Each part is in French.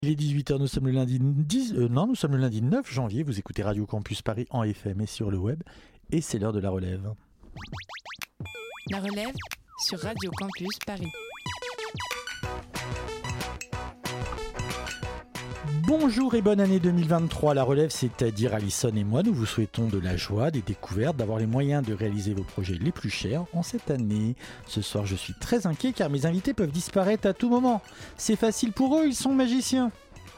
Il est 18h, nous sommes le lundi 9 janvier, vous écoutez Radio Campus Paris en FM et sur le web, et c'est l'heure de la relève. La relève sur Radio Campus Paris. Bonjour et bonne année 2023, la relève, c'est-à-dire Alison et moi, nous vous souhaitons de la joie, des découvertes, d'avoir les moyens de réaliser vos projets les plus chers en cette année. Ce soir, je suis très inquiet car mes invités peuvent disparaître à tout moment. C'est facile pour eux, ils sont magiciens.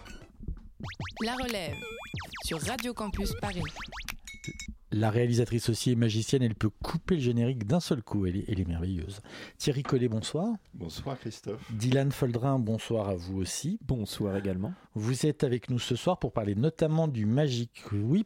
La relève sur Radio Campus Paris. La réalisatrice aussi est magicienne, elle peut couper le générique d'un seul coup, elle est merveilleuse. Thierry Collet, bonsoir. Bonsoir Christophe. Dylan Foldrin, bonsoir à vous aussi. Bonsoir également. Vous êtes avec nous ce soir pour parler notamment du Magic Whip,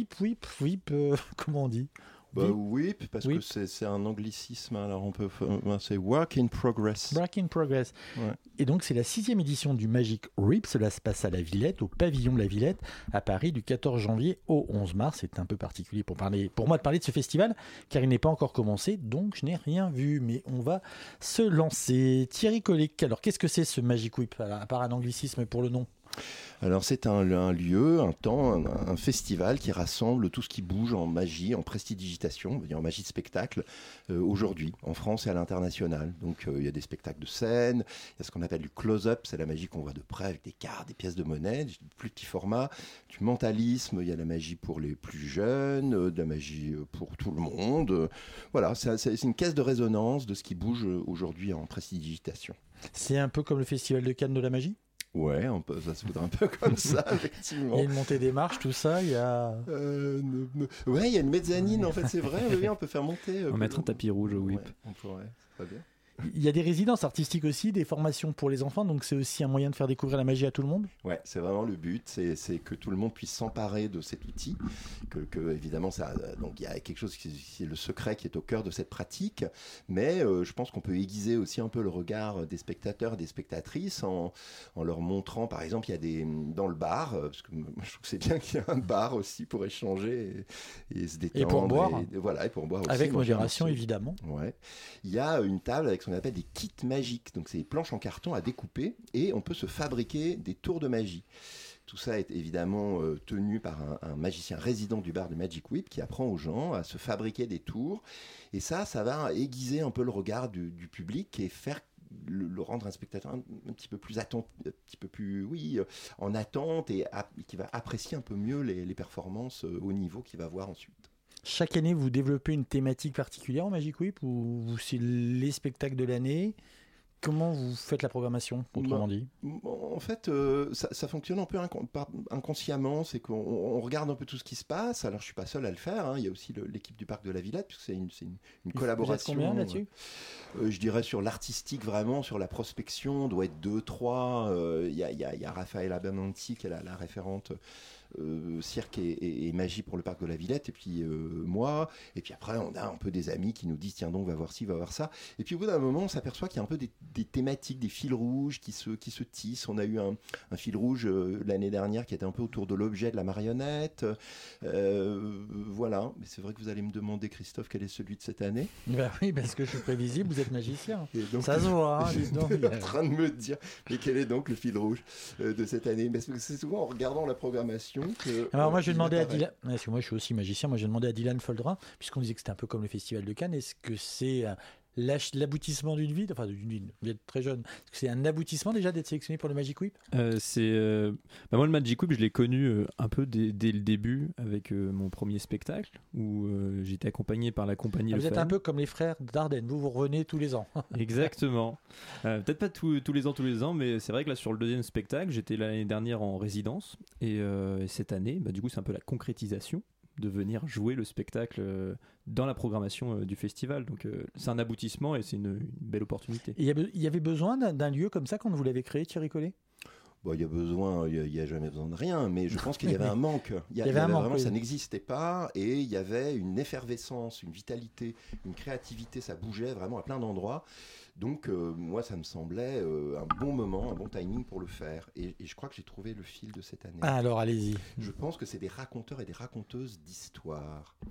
comment on dit ? Whip, parce que c'est un anglicisme, alors c'est Work in Progress. Work in Progress. Ouais. Et donc c'est la 6e édition du Magic Whip, cela se passe à la Villette, au pavillon de la Villette, à Paris, du 14 janvier au 11 mars. C'est un peu particulier pour moi de parler de ce festival, car il n'est pas encore commencé, donc je n'ai rien vu, mais on va se lancer. Thierry Collet, alors qu'est-ce que c'est ce Magic Whip, à part un anglicisme pour le nom ? Alors c'est un lieu, un temps, un festival qui rassemble tout ce qui bouge en magie, en prestidigitation, en magie de spectacle, aujourd'hui, en France et à l'international. Donc il y a des spectacles de scène, il y a ce qu'on appelle du close-up, c'est la magie qu'on voit de près avec des cartes, des pièces de monnaie, du plus petit format, du mentalisme, il y a la magie pour les plus jeunes, de la magie pour tout le monde. Voilà, c'est une caisse de résonance de ce qui bouge aujourd'hui en prestidigitation. C'est un peu comme le Festival de Cannes de la magie ? Ouais, ça se voudrait un peu comme ça, effectivement. Il y a une montée des marches, tout ça, il y a... Ouais, il y a une mezzanine, en fait, c'est vrai, oui, on peut faire monter... On va mettre un tapis rouge au whip. Ouais, on pourrait, c'est pas bien. Il y a des résidences artistiques aussi, des formations pour les enfants, donc c'est aussi un moyen de faire découvrir la magie à tout le monde. Ouais, c'est vraiment le but, c'est que tout le monde puisse s'emparer de cet outil, que évidemment, donc il y a quelque chose qui est le secret qui est au cœur de cette pratique, mais je pense qu'on peut aiguiser aussi un peu le regard des spectateurs et des spectatrices en leur montrant, par exemple, il y a dans le bar, parce que moi, je trouve que c'est bien qu'il y ait un bar aussi pour échanger et se détendre. Et pour boire. Et pour boire aussi. Avec modération, évidemment. Ouais. Il y a une table avec ce qu'on appelle des kits magiques, donc c'est des planches en carton à découper et on peut se fabriquer des tours de magie. Tout ça est évidemment tenu par un magicien résident du bar de Magic Whip qui apprend aux gens à se fabriquer des tours et ça va aiguiser un peu le regard du public et faire le rendre un spectateur un petit peu plus en attente et qui va apprécier un peu mieux les performances au niveau qu'il va voir ensuite. Chaque année, vous développez une thématique particulière en Magic Whip ou c'est les spectacles de l'année ? Comment vous faites la programmation, autrement dit ? En fait, ça fonctionne un peu inconsciemment, c'est qu'on regarde un peu tout ce qui se passe. Alors, je ne suis pas seul à le faire, hein. Il y a aussi l'équipe du Parc de la Villette, puisque c'est une collaboration. Vous êtes combien là-dessus ? Je dirais sur l'artistique, vraiment, sur la prospection, on doit être 2-3. Il y a Raffaella Bernanti, qui est la référente cirque et magie pour le Parc de la Villette, et puis moi, et puis après on a un peu des amis qui nous disent tiens donc va voir ci, va voir ça, et puis au bout d'un moment on s'aperçoit qu'il y a un peu des thématiques, des fils rouges qui se tissent. On a eu un fil rouge l'année dernière qui était un peu autour de l'objet de la marionnette, voilà, mais c'est vrai que vous allez me demander, Christophe, quel est celui de cette année. Ben oui, parce que je suis prévisible, vous êtes magicien, donc, ça se voit, hein, je suis en train de me dire mais quel est donc le fil rouge de cette année, parce que c'est souvent en regardant la programmation. Alors moi je vais demander à Dylan, parce que moi je suis aussi magicien, moi j'ai demandé à Dylan Foldrin, puisqu'on disait que c'était un peu comme le Festival de Cannes, est-ce que c'est l'aboutissement d'une vie, enfin d'une vie, vous êtes très jeune, est-ce que c'est un aboutissement déjà d'être sélectionné pour le Magic Whip ? Moi le Magic Whip je l'ai connu un peu dès le début avec mon premier spectacle où j'étais accompagné par la compagnie Vous êtes un peu comme les frères Dardenne, vous revenez tous les ans. Exactement, peut-être pas tous les ans, mais c'est vrai que là sur le deuxième spectacle j'étais l'année dernière en résidence et cette année du coup c'est un peu la concrétisation de venir jouer le spectacle dans la programmation du festival. Donc c'est un aboutissement et c'est une belle opportunité. Il y avait besoin d'un lieu comme ça quand vous l'avez créé, Thierry Collet ? Il y a jamais besoin de rien, mais je pense qu'il y avait un manque. Il y avait un manque, vraiment, oui. Ça n'existait pas et il y avait une effervescence, une vitalité, une créativité, ça bougeait vraiment à plein d'endroits. Donc moi ça me semblait un bon moment, un bon timing pour le faire et je crois que j'ai trouvé le fil de cette année. Alors allez-y. Je pense que c'est des raconteurs et des raconteuses d'histoires.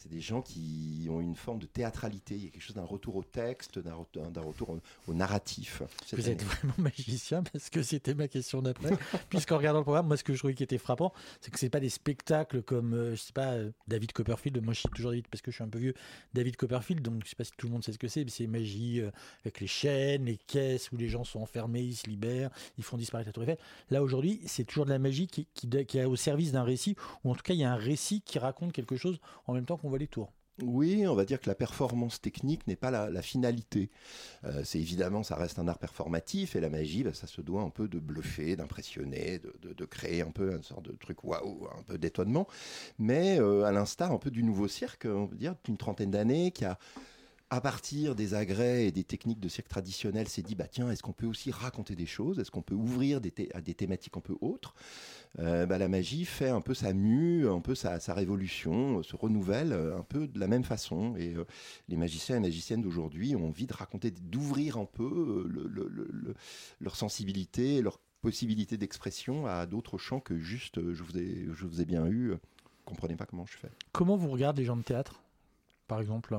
C'est des gens qui ont une forme de théâtralité. Il y a quelque chose d'un retour au texte, d'un retour au narratif. Vous êtes vraiment magicien, parce que c'était ma question d'après. Puisqu'en regardant le programme, moi, ce que je trouvais qui était frappant, c'est que c'est pas des spectacles comme, je sais pas, David Copperfield. Moi, je cite toujours David parce que je suis un peu vieux. David Copperfield, donc je sais pas si tout le monde sait ce que c'est, mais c'est magie avec les chaînes, les caisses où les gens sont enfermés, ils se libèrent, ils font disparaître la Tour Eiffel. Là, aujourd'hui, c'est toujours de la magie qui est au service d'un récit, ou en tout cas, il y a un récit qui raconte quelque chose en même temps qu'on voit les tours. Oui, on va dire que la performance technique n'est pas la finalité. C'est évidemment, ça reste un art performatif, et la magie, ça se doit un peu de bluffer, d'impressionner, de créer un peu une sorte de truc waouh, un peu d'étonnement. Mais à l'instar un peu du nouveau cirque, on peut dire, d'une trentaine d'années, qui a, à partir des agrès et des techniques de cirque traditionnel, s'est dit, tiens, est-ce qu'on peut aussi raconter des choses? Est-ce qu'on peut ouvrir à des thématiques un peu autres? La magie fait un peu sa mue, un peu sa révolution, se renouvelle un peu de la même façon. Et les magiciens et magiciennes d'aujourd'hui ont envie de raconter, d'ouvrir un peu leur sensibilité, leur possibilité d'expression à d'autres champs que juste je vous ai bien eu, comprenez pas comment je fais. Comment vous regardez les gens de théâtre, par exemple,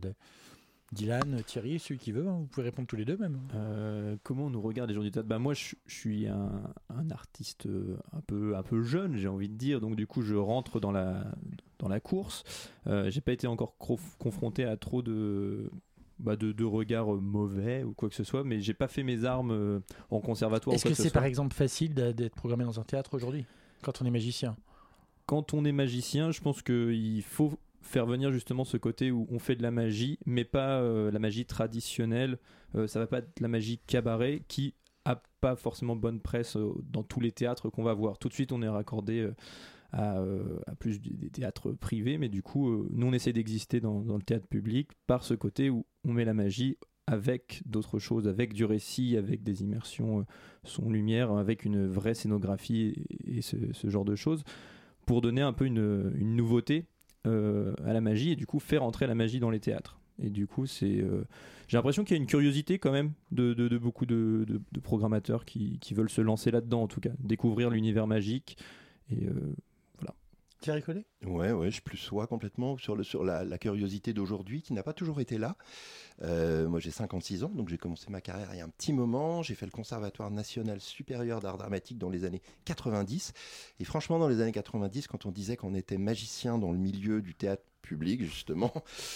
Dylan, Thierry, celui qui veut, vous pouvez répondre tous les deux même. Comment on nous regarde les gens du théâtre? Moi, je suis un artiste un peu jeune, j'ai envie de dire. Donc du coup, je rentre dans la course. J'ai pas été encore confronté à trop de regards mauvais ou quoi que ce soit, mais j'ai pas fait mes armes en conservatoire. Est-ce que c'est par exemple facile d'être programmé dans un théâtre aujourd'hui, quand on est magicien? Quand on est magicien, je pense qu'il faut faire venir justement ce côté où on fait de la magie, mais pas la magie traditionnelle. Ça va pas être la magie cabaret qui a pas forcément bonne presse dans tous les théâtres qu'on va voir. Tout de suite, on est raccordé à plus des théâtres privés, mais du coup, nous on essaie d'exister dans le théâtre public par ce côté où on met la magie avec d'autres choses, avec du récit, avec des immersions son, lumière, avec une vraie scénographie et ce genre de choses, pour donner un peu une nouveauté à la magie, et du coup faire entrer la magie dans les théâtres. Et du coup, j'ai l'impression qu'il y a une curiosité quand même de beaucoup de programmateurs qui veulent se lancer là-dedans, en tout cas, découvrir l'univers magique. Et voilà. Thierry Collet ? Ouais, je plus sois complètement sur la curiosité d'aujourd'hui qui n'a pas toujours été là. Moi, j'ai 56 ans, donc j'ai commencé ma carrière il y a un petit moment. J'ai fait le Conservatoire national supérieur d'art dramatique dans les années 90. Et franchement, dans les années 90, quand on disait qu'on était magicien dans le milieu du théâtre public, justement,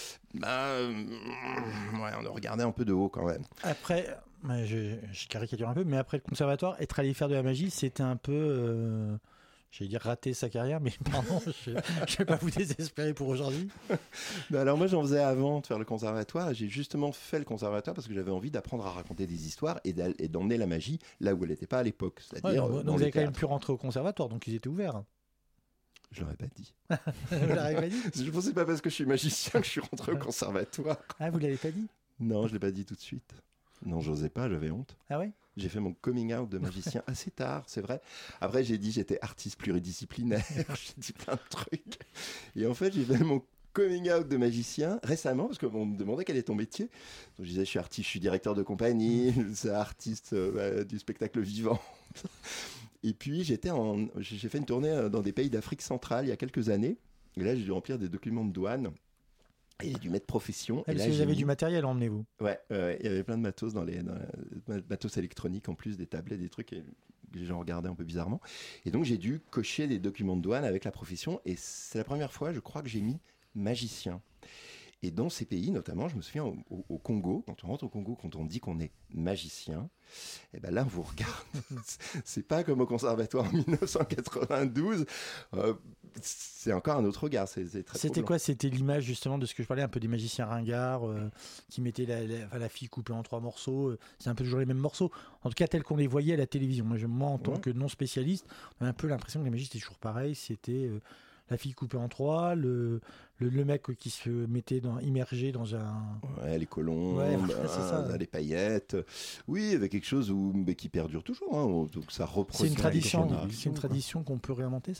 on le regardait un peu de haut quand même. Après, je caricature un peu, mais après le Conservatoire, être allé faire de la magie, c'était un peu... J'allais dire rater sa carrière, mais pardon, je ne vais pas vous désespérer pour aujourd'hui. Alors moi, j'en faisais avant de faire le conservatoire. J'ai justement fait le conservatoire parce que j'avais envie d'apprendre à raconter des histoires et d'emmener la magie là où elle n'était pas à l'époque. C'est-à-dire donc vous avez quand même pu rentrer au conservatoire, donc ils étaient ouverts. Je l'aurais pas dit. Vous l'avez pas dit ? Je ne pensais pas parce que je suis magicien que je suis rentré au conservatoire. Ah, vous l'avez pas dit ? Non, je l'ai pas dit tout de suite. Non, j'osais pas, j'avais honte. Ah ouais ? J'ai fait mon coming out de magicien assez tard, c'est vrai. Après, j'ai dit j'étais artiste pluridisciplinaire, j'ai dit plein de trucs. Et en fait, j'ai fait mon coming out de magicien récemment, parce qu'on me demandait quel est ton métier. Donc, je disais, je suis artiste, je suis directeur de compagnie, c'est artiste du spectacle vivant. Et puis, j'ai fait une tournée dans des pays d'Afrique centrale il y a quelques années. Et là, j'ai dû remplir des documents de douane. Et j'ai dû mettre profession. Et là, vous avez du matériel, emmenez-vous. Ouais, il y avait plein de matos matos électroniques en plus, des tablettes, des trucs, et les gens regardaient un peu bizarrement. Et donc j'ai dû cocher des documents de douane avec la profession, et c'est la première fois, je crois, que j'ai mis magicien. Et dans ces pays, notamment, je me souviens au Congo, quand on rentre au Congo, quand on dit qu'on est magicien, et ben là, on vous regarde. C'est pas comme au conservatoire en 1992. C'est encore un autre regard. C'était troublant. Quoi ? C'était l'image justement de ce que je parlais, un peu des magiciens ringards qui mettaient la fille coupée en 3 morceaux. C'est un peu toujours les mêmes morceaux. En tout cas, tels qu'on les voyait à la télévision. Moi en tant que non spécialiste, on a un peu l'impression que la magie, c'était toujours pareil. C'était... la fille coupée en 3, le mec qui se mettait immergé dans un... Ouais, les colombes, les paillettes. Oui, avec quelque chose qui perdure toujours. Hein, donc ça reproduit. C'est une tradition qu'on peut réinventer, ça ?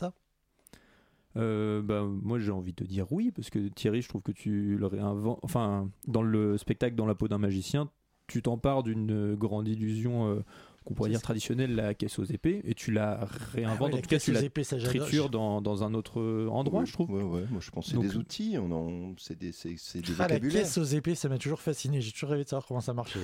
Moi j'ai envie de dire oui, parce que Thierry, je trouve que tu le réinventes. Enfin, dans le spectacle Dans la peau d'un magicien, tu t'empares d'une grande illusion qu'on pourrait dire traditionnelle, la caisse aux épées, et tu la réinventes, en tout cas tu la tritures dans un autre endroit, je trouve. Ouais, moi je pense que c'est des outils, c'est des la vocabulaires. caisse aux épées, ça m'a toujours fasciné, j'ai toujours rêvé de savoir comment ça marchait.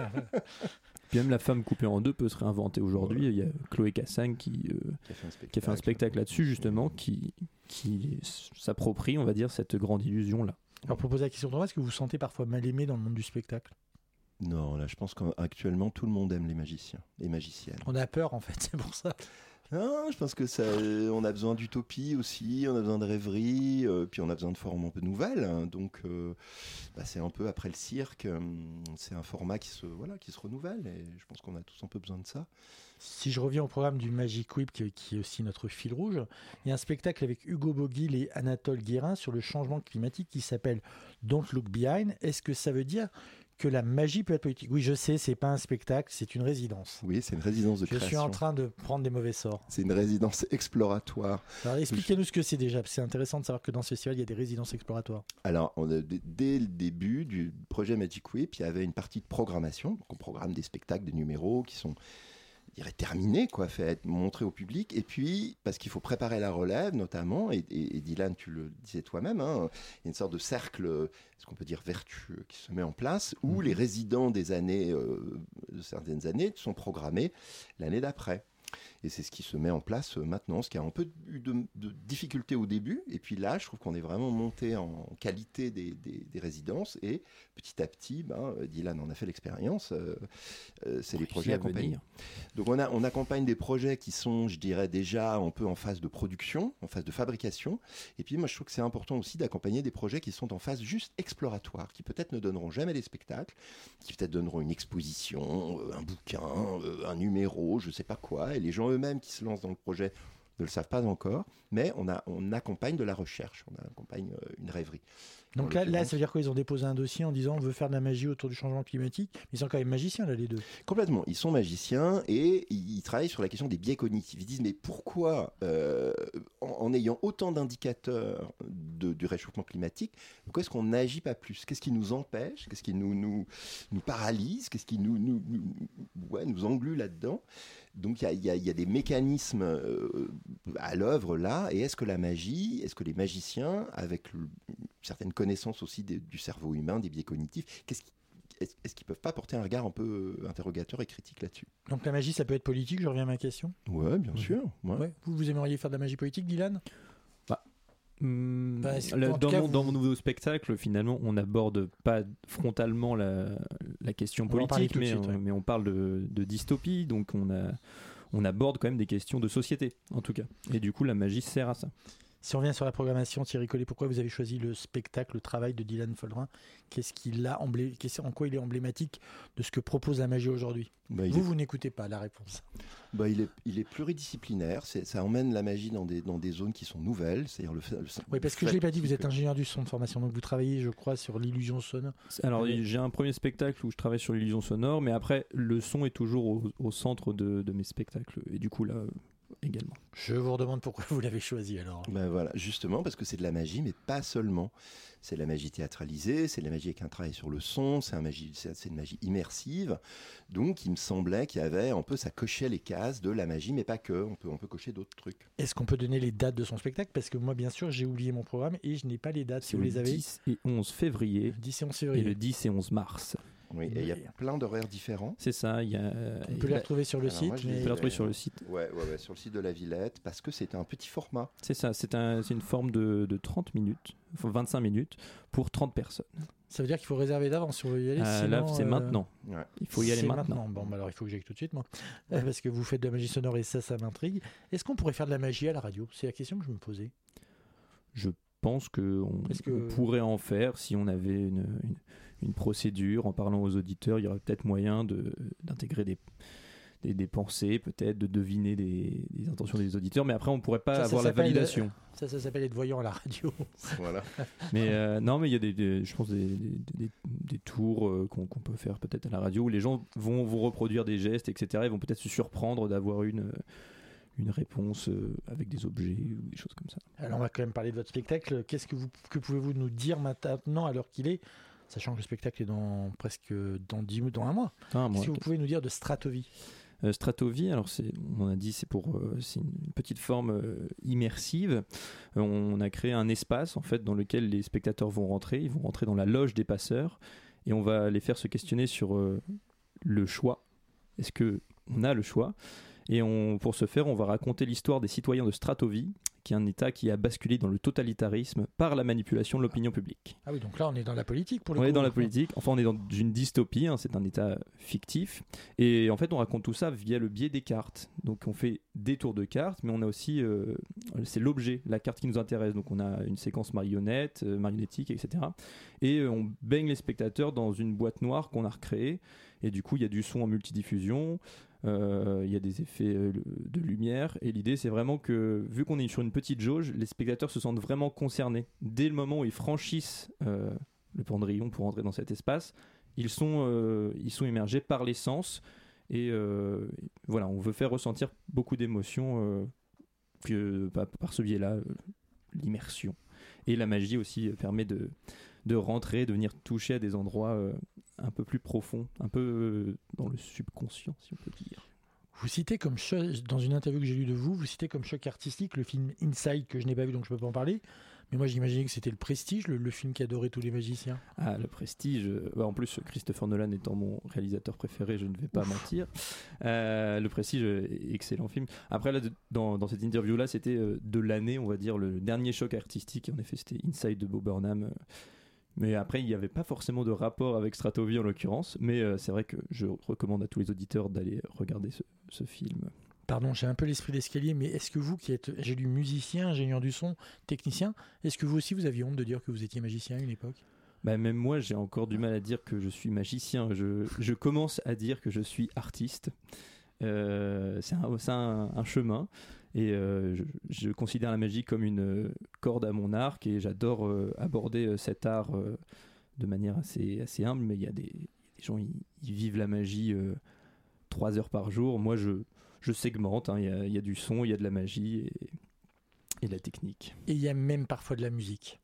Puis même la femme coupée en deux peut se réinventer aujourd'hui. Ouais. Il y a Chloé Cassagne qui a fait un spectacle là-dessus, justement, qui s'approprie, on va dire, cette grande illusion-là. Alors pour poser la question de est-ce que vous vous sentez parfois mal aimé dans le monde du spectacle ? Non, là je pense qu'actuellement tout le monde aime les magiciens et magiciennes. On a peur en fait, c'est pour ça. Non, je pense que on a besoin d'utopie aussi, on a besoin de rêverie, puis on a besoin de formes un peu nouvelles. Hein, donc, c'est un peu après le cirque, c'est un format qui se renouvelle, et je pense qu'on a tous un peu besoin de ça. Si je reviens au programme du Magic Whip, qui est aussi notre fil rouge, il y a un spectacle avec Hugo Boguil et Anatole Guérin sur le changement climatique qui s'appelle Don't Look Behind. Est-ce que ça veut dire que la magie peut être politique? Oui, je sais, c'est pas un spectacle, c'est une résidence. Oui, c'est une résidence de création. Je suis en train de prendre des mauvais sorts. C'est une résidence exploratoire. Alors expliquez-nous ce que c'est déjà. C'est intéressant de savoir que dans ce festival, il y a des résidences exploratoires. Alors, dès le début du projet Magic Whip, il y avait une partie de programmation. Donc, on programme des spectacles, des numéros qui sont terminé, fait être montré au public, et puis parce qu'il faut préparer la relève notamment, et Dylan, tu le disais toi-même, il y a une sorte de cercle, ce qu'on peut dire vertueux, qui se met en place, où les résidents de certaines années sont programmés l'année d'après. Et c'est ce qui se met en place maintenant, ce qui a un peu eu de difficulté au début. Et puis là, je trouve qu'on est vraiment monté en qualité des résidences. Et petit à petit, Dylan en a fait l'expérience. C'est les projets accompagnés. Donc on accompagne des projets qui sont, je dirais, déjà un peu en phase de production, en phase de fabrication. Et puis moi, je trouve que c'est important aussi d'accompagner des projets qui sont en phase juste exploratoire, qui peut-être ne donneront jamais des spectacles, qui peut-être donneront une exposition, un bouquin, un numéro, je ne sais pas quoi. Et les gens eux-mêmes qui se lancent dans le projet ne le savent pas encore, mais on accompagne de la recherche, on accompagne une rêverie. Donc là, ça veut dire qu'ils ont déposé un dossier en disant on veut faire de la magie autour du changement climatique, mais ils sont quand même magiciens là, les deux. Complètement, ils sont magiciens et ils travaillent sur la question des biais cognitifs. Ils disent mais pourquoi, en ayant autant d'indicateurs du réchauffement climatique, pourquoi est-ce qu'on n'agit pas plus? Qu'est-ce qui nous empêche? Qu'est-ce qui nous paralyse? Qu'est-ce qui nous englue là-dedans? Donc il y a des mécanismes à l'œuvre là, et est-ce que la magie, est-ce que les magiciens, avec certaines connaissances aussi du cerveau humain, des biais cognitifs, est-ce qu'ils ne peuvent pas porter un regard un peu interrogateur et critique là-dessus? Donc la magie, ça peut être politique, je reviens à ma question. Ouais, bien sûr. Ouais. Ouais. Vous aimeriez faire de la magie politique, Dylan? Dans mon nouveau spectacle, finalement, on n'aborde pas frontalement la question politique, mais on parle de dystopie, donc on aborde quand même des questions de société, en tout cas. Et du coup, la magie sert à ça. Si on revient sur la programmation, Thierry Collet, pourquoi vous avez choisi le spectacle, le travail de Dylan Foldrin? En quoi il est emblématique de ce que propose la magie aujourd'hui? Vous n'écoutez pas la réponse. Il est pluridisciplinaire. Ça emmène la magie dans des zones qui sont nouvelles. C'est-à-dire oui, parce que je ne l'ai pas dit, vous êtes ingénieur du son de formation, donc vous travaillez, je crois, sur l'illusion sonore. Alors, j'ai un premier spectacle où je travaille sur l'illusion sonore, mais après, le son est toujours au centre de mes spectacles. Et du coup, là... également. Je vous redemande pourquoi vous l'avez choisi alors. Voilà, justement parce que c'est de la magie, mais pas seulement. C'est de la magie théâtralisée, c'est de la magie avec un travail sur le son, c'est une magie immersive. Donc il me semblait qu'il y avait, ça cochait les cases de la magie, mais pas que, on peut cocher d'autres trucs. Est-ce qu'on peut donner les dates de son spectacle? Parce que moi, bien sûr, j'ai oublié mon programme et je n'ai pas les dates, si vous les avez. Le 10 et 11 février. 10 et 11 février. Et le 10 et 11 mars. Oui, et il y a plein d'horaires différents. C'est ça. On peut les retrouver sur le site. On peut les retrouver sur le site. Ouais, sur le site de la Villette, parce que c'est un petit format. C'est ça, c'est une forme de 30 minutes, 25 minutes pour 30 personnes. Ça veut dire qu'il faut réserver d'avance si on veut y aller. Là, c'est maintenant. Ouais. Il faut y aller maintenant. Bon, alors il faut que j'aille tout de suite, moi. Parce que vous faites de la magie sonore et ça m'intrigue. Est-ce qu'on pourrait faire de la magie à la radio? C'est la question que je me posais. Je pense qu'on pourrait en faire si on avait une procédure. En parlant aux auditeurs, il y aurait peut-être moyen d'intégrer des pensées, peut-être de deviner des intentions des auditeurs, mais après on ne pourrait pas avoir la validation. Ça s'appelle être voyant à la radio. Voilà. Mais non, mais il y a je pense des tours qu'on peut faire peut-être à la radio où les gens vont reproduire des gestes, etc. Ils vont peut-être se surprendre d'avoir une réponse avec des objets ou des choses comme ça. Alors on va quand même parler de votre spectacle. Que pouvez-vous nous dire maintenant à l'heure qu'il est, sachant que le spectacle est dans un mois? Qu'est-ce que vous pouvez nous dire de Stratovie? Stratovie, alors on a dit c'est une petite forme immersive. On a créé un espace en fait dans lequel les spectateurs vont rentrer. Ils vont rentrer dans la loge des passeurs et on va les faire se questionner sur le choix. Est-ce que on a le choix? Et pour ce faire, on va raconter l'histoire des citoyens de Stratovie, qui est un État qui a basculé dans le totalitarisme par la manipulation de l'opinion publique. Ah oui, donc là on est dans la politique pour le coup. On est dans la politique, enfin on est dans une dystopie, c'est un État fictif. Et en fait on raconte tout ça via le biais des cartes. Donc on fait des tours de cartes, mais on a aussi, c'est l'objet, la carte qui nous intéresse. Donc on a une séquence marionnettique, etc. Et on baigne les spectateurs dans une boîte noire qu'on a recréée. Et du coup il y a du son en multidiffusion. Il y a des effets de lumière et l'idée c'est vraiment que vu qu'on est sur une petite jauge, les spectateurs se sentent vraiment concernés dès le moment où ils franchissent le pendrillon pour entrer dans cet espace. Ils sont immergés par les sens et voilà, on veut faire ressentir beaucoup d'émotions par ce biais-là, l'immersion. Et la magie aussi permet de rentrer, de venir toucher à des endroits un peu plus profonds, un peu dans le subconscient, si on peut dire. Vous citez comme choc, dans une interview que j'ai lue de vous citez comme choc artistique le film Inside, que je n'ai pas vu donc je ne peux pas en parler. Mais moi j'imaginais que c'était Le Prestige, le film qu'adoraient tous les magiciens. Ah, Le Prestige, en plus Christopher Nolan étant mon réalisateur préféré, je ne vais pas mentir. Le Prestige, excellent film. Après là, dans cette interview là, c'était de l'année, on va dire, le dernier choc artistique. En effet, c'était Inside de Bo Burnham. Mais après, il n'y avait pas forcément de rapport avec Stratovie en l'occurrence. Mais c'est vrai que je recommande à tous les auditeurs d'aller regarder ce film. Pardon, j'ai un peu l'esprit d'escalier, mais est-ce que vous qui êtes, j'ai lu musicien, ingénieur du son, technicien, est-ce que vous aussi vous aviez honte de dire que vous étiez magicien à une époque ? Bah, même moi, j'ai encore du mal à dire que je suis magicien. Je commence à dire que je suis artiste. C'est un chemin. Et je considère la magie comme une corde à mon arc et j'adore aborder cet art de manière assez humble. Mais il y a des gens, ils vivent la magie 3 heures par jour. Moi, je segmente. Il y a du son, il y a de la magie et de la technique. Et il y a même parfois de la musique.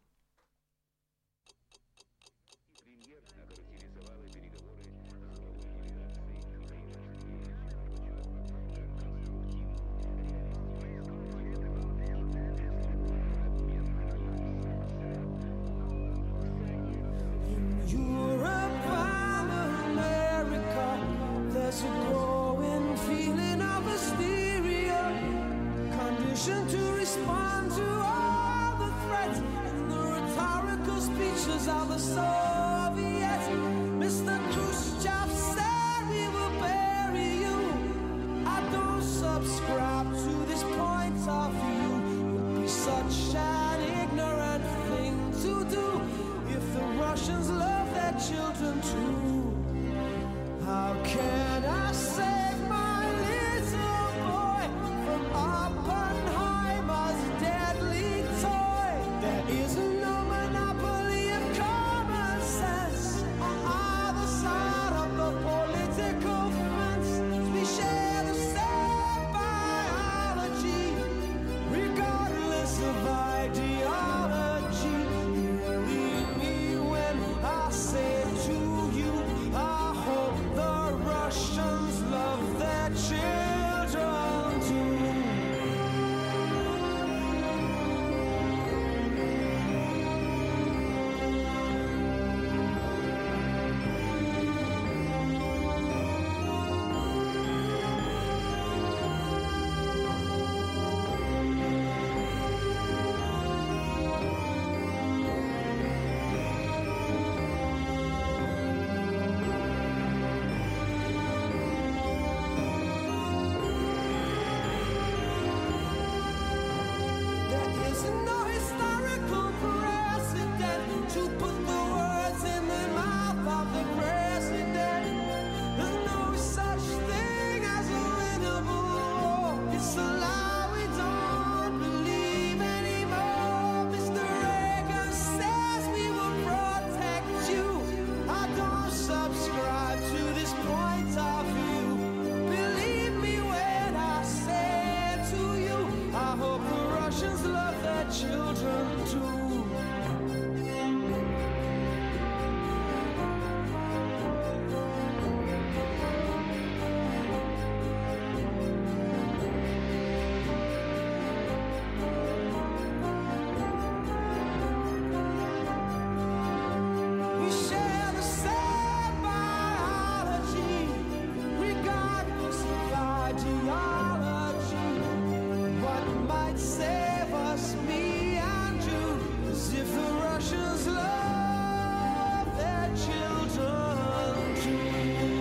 might save us, me and you, as if the Russians love their children too.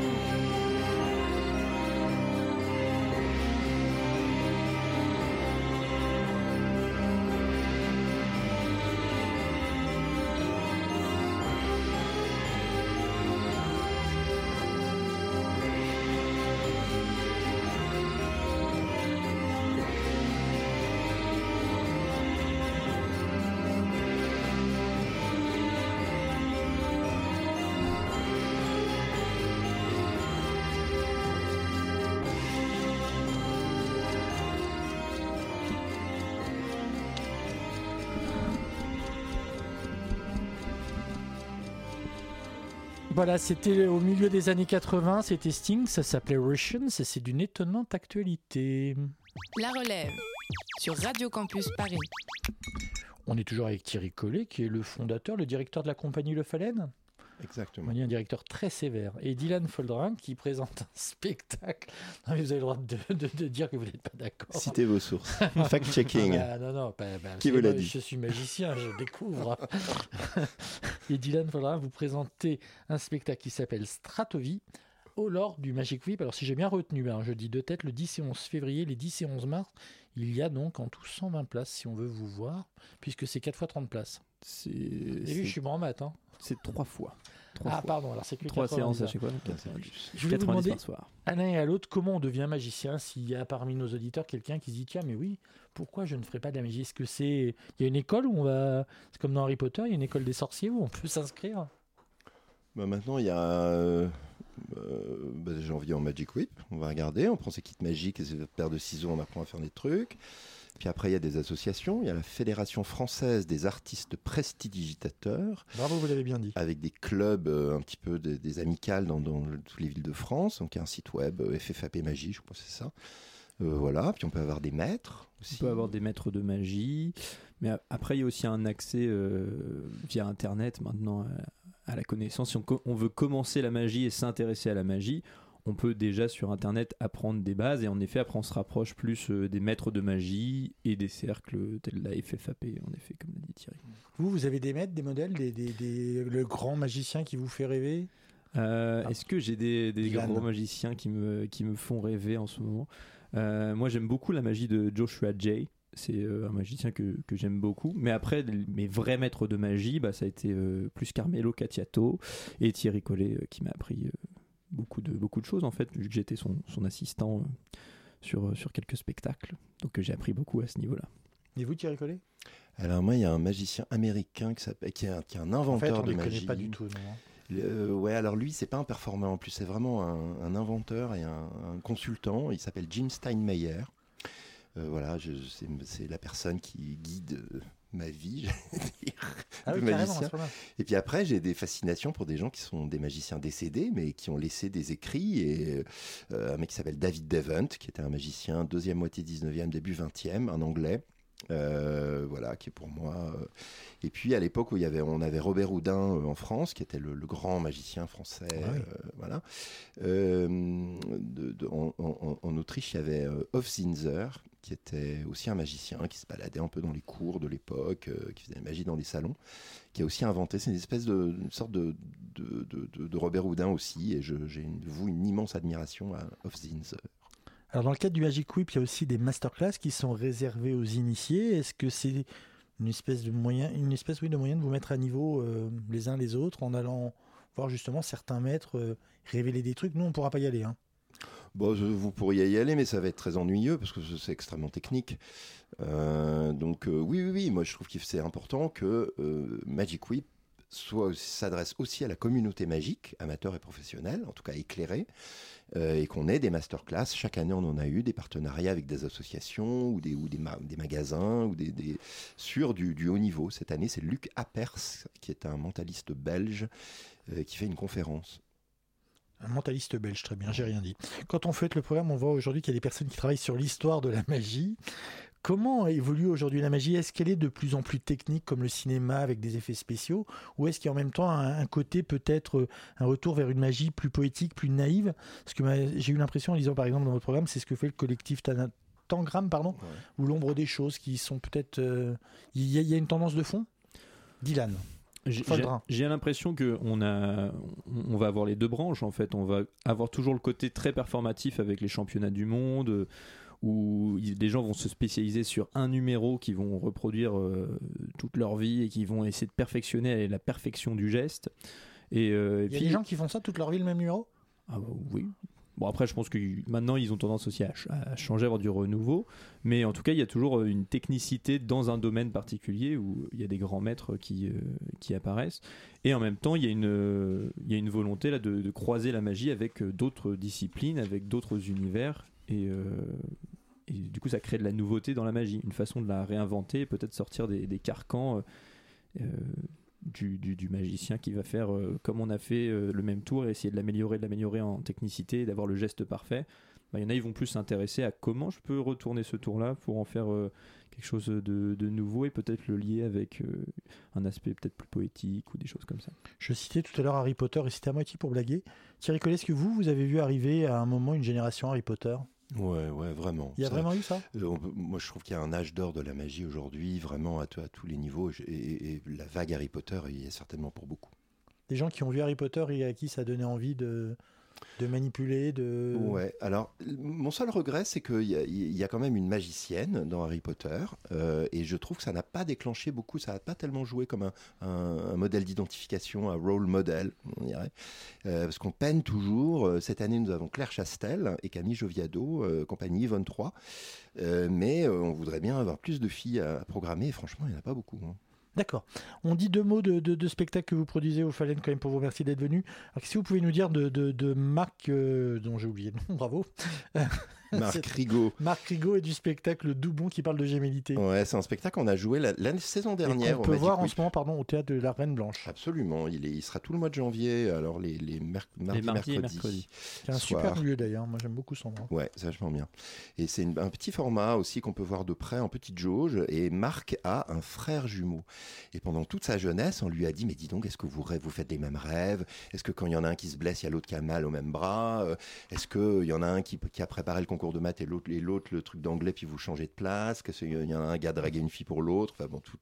Voilà, c'était au milieu des années 80, c'était Sting, ça s'appelait Russians et c'est d'une étonnante actualité. La relève sur Radio Campus Paris. On est toujours avec Thierry Collet, qui est le fondateur, le directeur de la compagnie Le Phalène. Exactement. On dit un directeur très sévère. Et Dylan Foldrin qui présente un spectacle. Non, mais vous avez le droit de dire que vous n'êtes pas d'accord. Citez vos sources. Fact-checking. Non, Qui vous l'a dit? Je suis magicien, je découvre. Et Dylan Foldrin, vous présentez un spectacle qui s'appelle Stratovie lors du Magic Whip. Alors si j'ai bien retenu, je dis de tête, le 10 et 11 février, les 10 et 11 mars, il y a donc en tout 120 places si on veut vous voir, puisque c'est 4 fois 30 places. Et lui, je suis bon en maths. Hein. C'est 3 fois. Pardon, alors c'est que 3 séances à chaque fois. Je voulais vous demander à l'un et à l'autre comment on devient magicien. S'il y a parmi nos auditeurs quelqu'un qui se dit tiens, mais oui, pourquoi je ne ferais pas de la magie? Est-ce que il y a une école où on va, c'est comme dans Harry Potter, il y a une école des sorciers où on peut s'inscrire? Maintenant, il y a janvier en Magic Whip. On va regarder, on prend ses kits magiques et ses paires de ciseaux, on apprend à faire des trucs. Puis après, il y a des associations. Il y a la Fédération française des artistes prestidigitateurs. Bravo, vous l'avez bien dit. Avec des clubs un petit peu des amicales dans toutes les villes de France. Donc, il y a un site web, FFAP Magie, je crois que c'est ça. Voilà. Puis on peut avoir des maîtres aussi. On peut avoir des maîtres de magie. Mais après, il y a aussi un accès via Internet maintenant à la connaissance. Si on veut commencer la magie et s'intéresser à la magie, on peut déjà sur Internet apprendre des bases et en effet après on se rapproche plus des maîtres de magie et des cercles tels la FFAP en effet comme l'a dit Thierry. Vous avez des maîtres, des modèles, le grand magicien qui vous fait rêver? Est-ce que j'ai des grands magiciens qui me font rêver en ce moment? Moi j'aime beaucoup la magie de Joshua Jay. C'est un magicien que j'aime beaucoup. Mais après, mes vrais maîtres de magie, ça a été plus Carmelo Cacciato et Thierry Collet qui m'a appris beaucoup de choses en fait, vu que j'étais son assistant sur quelques spectacles. Donc j'ai appris beaucoup à ce niveau-là. Et vous, Thierry Collet? Alors moi, il y a un magicien américain qui est un inventeur de magie. En fait, on ne le connaît pas du tout, non? Ouais, alors lui, c'est pas un performeur en plus, c'est vraiment un inventeur et un consultant. Il s'appelle Jim Steinmeier. Voilà, c'est la personne qui guide ma vie, de magicien. Et puis après, j'ai des fascinations pour des gens qui sont des magiciens décédés, mais qui ont laissé des écrits. Et un mec qui s'appelle David Devant, qui était un magicien deuxième moitié 19e, début 20e, un anglais. Voilà, qui est pour moi. Et puis à l'époque où on avait Robert Houdin en France, qui était le grand magicien français. Voilà. En Autriche, il y avait Hofzinser, qui était aussi un magicien, qui se baladait un peu dans les cours de l'époque, qui faisait la magie dans les salons, qui a aussi inventé, c'est une sorte de Robert Houdin aussi, et j'ai une immense admiration à Hofzinser. Alors dans le cadre du Magic Whip, il y a aussi des masterclass qui sont réservés aux initiés. Est-ce que c'est une espèce de moyen de vous mettre à niveau les uns les autres en allant voir justement certains maîtres révéler des trucs? Nous, on ne pourra pas y aller. Hein. Vous pourriez y aller, mais ça va être très ennuyeux parce que c'est extrêmement technique. Donc oui, moi je trouve que c'est important que Magic Whip s'adresse aussi à la communauté magique, amateur et professionnelle, en tout cas éclairée, et qu'on ait des masterclass. Chaque année, on en a eu des partenariats avec des associations ou des magasins ou sur du haut niveau. Cette année, c'est Luc Appers, qui est un mentaliste belge, qui fait une conférence. Un mentaliste belge, très bien, j'ai rien dit. Quand on fait le programme, on voit aujourd'hui qu'il y a des personnes qui travaillent sur l'histoire de la magie. Comment évolue aujourd'hui la magie? Est-ce qu'elle est de plus en plus technique comme le cinéma avec des effets spéciaux? Ou est-ce qu'il y a en même temps un côté peut-être un retour vers une magie plus poétique, plus naïve? Parce que j'ai eu l'impression en lisant par exemple dans votre programme, c'est ce que fait le collectif tangram, pardon, ou l'ombre des choses qui sont peut-être... Il y a une tendance de fond, Dylan. J'ai l'impression qu'on va avoir les deux branches en fait. On va avoir toujours le côté très performatif avec les championnats du monde où les gens vont se spécialiser sur un numéro qu'ils vont reproduire toute leur vie et qui vont essayer de perfectionner la perfection du geste. Et Il y a puis, des gens qui font ça toute leur vie, le même numéro? ah bah oui. Bon, après, je pense que maintenant, ils ont tendance aussi à changer, à avoir du renouveau. Mais en tout cas, il y a toujours une technicité dans un domaine particulier où il y a des grands maîtres qui apparaissent. Et en même temps, il y a une volonté là, de croiser la magie avec d'autres disciplines, avec d'autres univers. Et du coup, ça crée de la nouveauté dans la magie. Une façon de la réinventer et peut-être sortir des carcans du magicien qui va faire comme on a fait le même tour et essayer de l'améliorer en technicité et d'avoir le geste parfait. Il y en a, ils vont plus s'intéresser à comment je peux retourner ce tour-là pour en faire quelque chose de nouveau et peut-être le lier avec un aspect peut-être plus poétique ou des choses comme ça. Je citais tout à l'heure Harry Potter et c'était à moitié pour blaguer. Thierry Collet, est-ce que vous avez vu arriver à un moment une génération Harry Potter? Ouais, vraiment. Il y a vraiment eu ça? Moi, je trouve qu'il y a un âge d'or de la magie aujourd'hui, vraiment à tous les niveaux. Et la vague Harry Potter, il y a certainement pour beaucoup. Des gens qui ont vu Harry Potter et à qui ça donnait envie de manipuler, de... Ouais, alors, mon seul regret, c'est qu'il y a quand même une magicienne dans Harry Potter, et je trouve que ça n'a pas déclenché beaucoup, ça n'a pas tellement joué comme un modèle d'identification, un role model, on dirait, parce qu'on peine toujours. Cette année, nous avons Claire Chastel et Camille Joviado, compagnie Yvonne 3, mais on voudrait bien avoir plus de filles à programmer, et franchement, il n'y en a pas beaucoup. D'accord. On dit deux mots de spectacle que vous produisez au Fallen quand même pour vous remercier d'être venu. Alors, qu'est-ce que vous pouvez nous dire de Marc, dont j'ai oublié le nom, bravo. Marc Rigaud. Marc Rigaud et du spectacle Doubon qui parle de gémellité. Ouais, c'est un spectacle qu'on a joué la saison dernière. On peut voir en ce moment au théâtre de la Reine Blanche. Absolument, il sera tout le mois de janvier, alors les mardi, mercredi. C'est un super lieu d'ailleurs, moi j'aime beaucoup son endroit. Ouais, c'est vachement bien. Et c'est un petit format aussi qu'on peut voir de près en petite jauge. Et Marc a un frère jumeau. Et pendant toute sa jeunesse, on lui a dit, mais dis donc, est-ce que vous faites les mêmes rêves? Est-ce que quand il y en a un qui se blesse, il y a l'autre qui a mal au même bras? Est-ce qu'il y en a un qui a préparé le concours de maths et l'autre le truc d'anglais, puis vous changez de place? Qu'il y en a un gars draguer une fille pour l'autre? Enfin bon,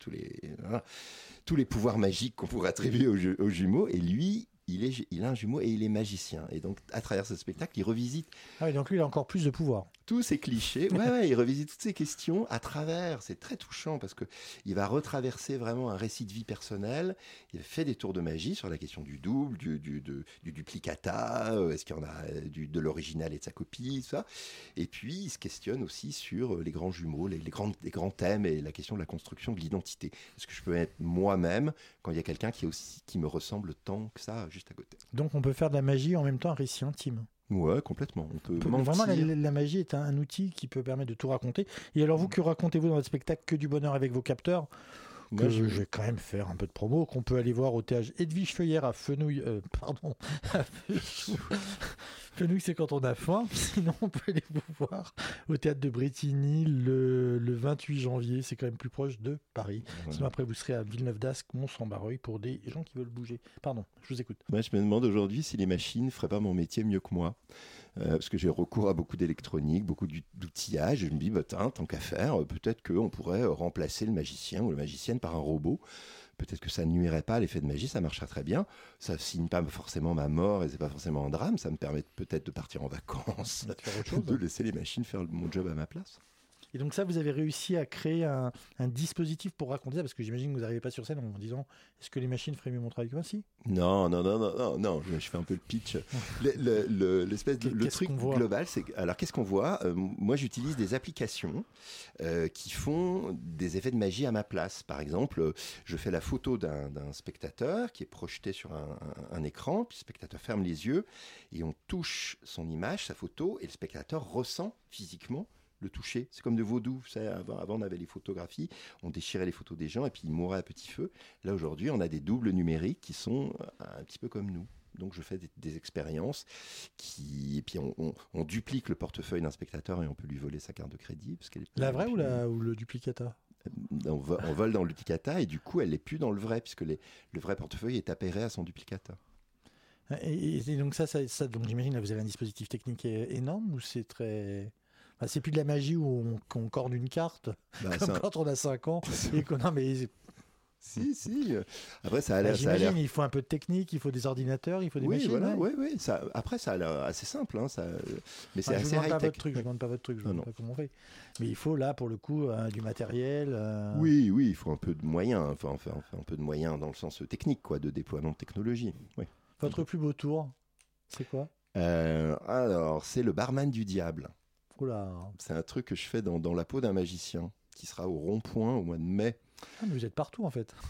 tous les pouvoirs magiques qu'on pourrait attribuer aux jumeaux. Et lui, il a un jumeau et il est magicien. Et donc, à travers ce spectacle, il revisite... Ah oui, donc lui, il a encore plus de pouvoir. Tous ces clichés, il revisite toutes ces questions à travers. C'est très touchant parce qu'il va retraverser vraiment un récit de vie personnelle. Il fait des tours de magie sur la question du double, du duplicata, est-ce qu'il y en a de l'original et de sa copie, tout ça. Et puis, il se questionne aussi sur les grands jumeaux, les grands thèmes et la question de la construction de l'identité. Est-ce que je peux être moi-même quand il y a quelqu'un qui me ressemble tant que ça juste à côté? Donc, on peut faire de la magie en même temps un récit intime. Ouais, complètement. On peut vraiment, la magie est un outil qui peut permettre de tout raconter. Et alors, vous, que racontez-vous dans votre spectacle Que du bonheur avec vos capteurs? Que je vais quand même faire un peu de promo, qu'on peut aller voir au théâtre Edwige Feuillère à Fenouil. Fenouil, c'est quand on a faim. Sinon, on peut aller vous voir au théâtre de Brétigny le 28 janvier. C'est quand même plus proche de Paris. Ouais. Sinon, après, vous serez à Villeneuve-d'Ascq, Mont-Saint-Barreuil pour des gens qui veulent bouger. Pardon, je vous écoute. Moi, je me demande aujourd'hui si les machines ne feraient pas mon métier mieux que moi. Parce que j'ai recours à beaucoup d'électronique, beaucoup d'outillage. Et je me dis, tant qu'à faire, peut-être qu'on pourrait remplacer le magicien ou la magicienne par un robot. Peut-être que ça ne nuirait pas à l'effet de magie, ça marchera très bien. Ça ne signe pas forcément ma mort et c'est pas forcément un drame. Ça me permet peut-être de partir en vacances, de laisser les machines faire mon job à ma place. Et donc ça, vous avez réussi à créer un dispositif pour raconter ça, parce que j'imagine que vous n'arrivez pas sur scène en disant « Est-ce que les machines feraient mieux mon travail que moi ?» Si. Non, je fais un peu le pitch. Le truc global, c'est... Alors, qu'est-ce qu'on voit? Moi, j'utilise des applications qui font des effets de magie à ma place. Par exemple, je fais la photo d'un spectateur qui est projeté sur un écran, puis le spectateur ferme les yeux, et on touche son image, sa photo, et le spectateur ressent physiquement le toucher. C'est comme de vaudou. Vous savez, avant, on avait les photographies, on déchirait les photos des gens et puis ils mouraient à petit feu. Là, aujourd'hui, on a des doubles numériques qui sont un petit peu comme nous. Donc, je fais des expériences et puis on duplique le portefeuille d'un spectateur et on peut lui voler sa carte de crédit. Parce qu'elle est la vraie ou le duplicata? On vole dans le duplicata et du coup, elle n'est plus dans le vrai puisque le vrai portefeuille est appairé à son duplicata. Et donc, ça donc j'imagine, là, vous avez un dispositif technique énorme ou c'est très... Bah, c'est plus de la magie où on corde une carte, Bah, comme quand on a 5 ans. Et que, non, mais Si. Après, ça a l'air. j'imagine, il faut un peu de technique, il faut des ordinateurs, il faut des Oui, machines. voilà, ouais. oui. Après, ça a l'air assez simple, hein, mais c'est Enfin, je assez ne demande pas high-tech. votre truc, je demande pas votre truc, je Non, demande pas comment on fait. Mais il faut là, pour le coup, du matériel. Oui, il faut un peu de moyens, enfin un peu de moyens dans le sens technique, quoi, de déploiement de technologie. Oui. Votre plus beau tour, c'est quoi? Alors, c'est le barman du diable. Oula. C'est un truc que je fais dans la peau d'un magicien, qui sera au rond-point au mois de mai. Ah, mais vous êtes partout en fait.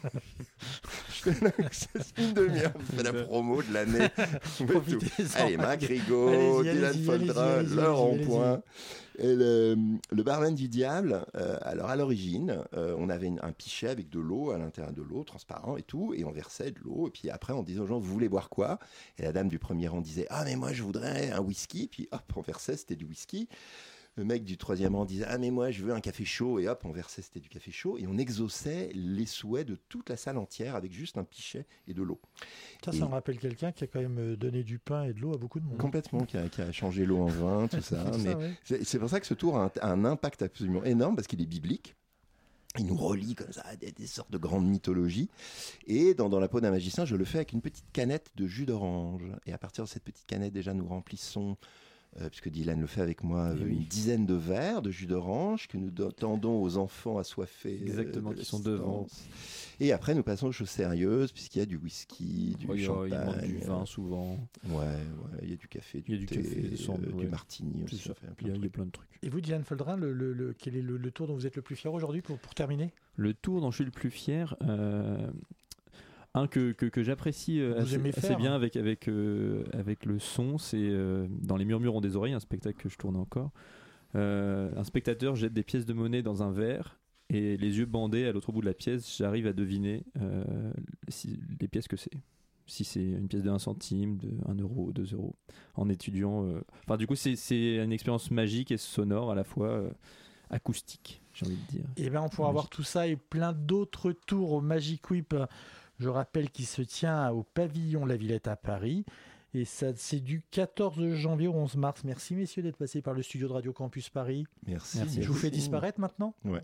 C'est une demi-heure, on fait la promo de l'année. On fait tout. Profitez-en. Allez, Mac Rigaud, Allez-y, Dylan allez-y, Foldra, allez-y, le allez-y, rond-point. Et le barman du diable, alors à l'origine, on avait un pichet avec de l'eau, à l'intérieur de l'eau, transparent et tout, et on versait de l'eau, et puis après on disait aux gens, vous voulez boire quoi? Et la dame du premier rang disait, ah mais moi je voudrais un whisky, puis hop, on versait, c'était du whisky. Le mec du troisième rang disait, ah mais moi je veux un café chaud, et hop, on versait, c'était du café chaud, et on exauçait les souhaits de toute la salle entière avec juste un pichet et de l'eau. Ça me rappelle quelqu'un qui a quand même donné du pain et de l'eau à beaucoup de monde. Complètement, qui a changé l'eau en vin, tout ça. C'est Mais ça, ouais. c'est pour ça que ce tour a un impact absolument énorme, parce qu'il est biblique. Il nous relie comme ça à des sortes de grandes mythologies. Et dans la peau d'un magicien, je le fais avec une petite canette de jus d'orange. Et à partir de cette petite canette, déjà, nous remplissons, puisque Dylan le fait avec moi, une dizaine de verres de jus d'orange que nous tendons aux enfants assoiffés. Exactement, qui sont devant. Et après, nous passons aux choses sérieuses, puisqu'il y a du whisky, du champagne. Il manque du vin souvent. Ouais, il y a du café, du thé, du martini aussi. Ça. Il y a plein de trucs. Et vous, Dylan Foldrin, quel est le tour dont vous êtes le plus fier aujourd'hui pour terminer? Le tour dont je suis le plus fier, un que j'apprécie assez bien avec le son, c'est dans Les Murmures ont des oreilles, un spectacle que je tourne encore. Un spectateur jette des pièces de monnaie dans un verre et les yeux bandés à l'autre bout de la pièce, j'arrive à deviner les pièces que c'est. Si c'est une pièce de 1 centime, de 1 euro, 2 euros, en étudiant. Enfin, du coup, c'est une expérience magique et sonore à la fois, acoustique, j'ai envie de dire. Et bien, on pourra voir tout ça et plein d'autres tours au Magic Whip. Je rappelle qu'il se tient au pavillon La Villette à Paris. Et ça, c'est du 14 janvier au 11 mars. Merci, messieurs, d'être passés par le studio de Radio Campus Paris. Merci. Je vous fais disparaître maintenant. Ouais.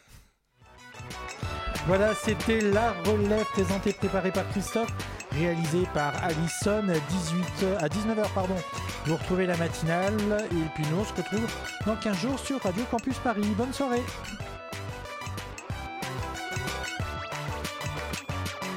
Voilà, c'était La Relève présentée et préparée par Christophe, réalisée par Alison à 19h. Vous retrouvez la matinale et puis nous on se retrouve dans 15 jours sur Radio Campus Paris. Bonne soirée.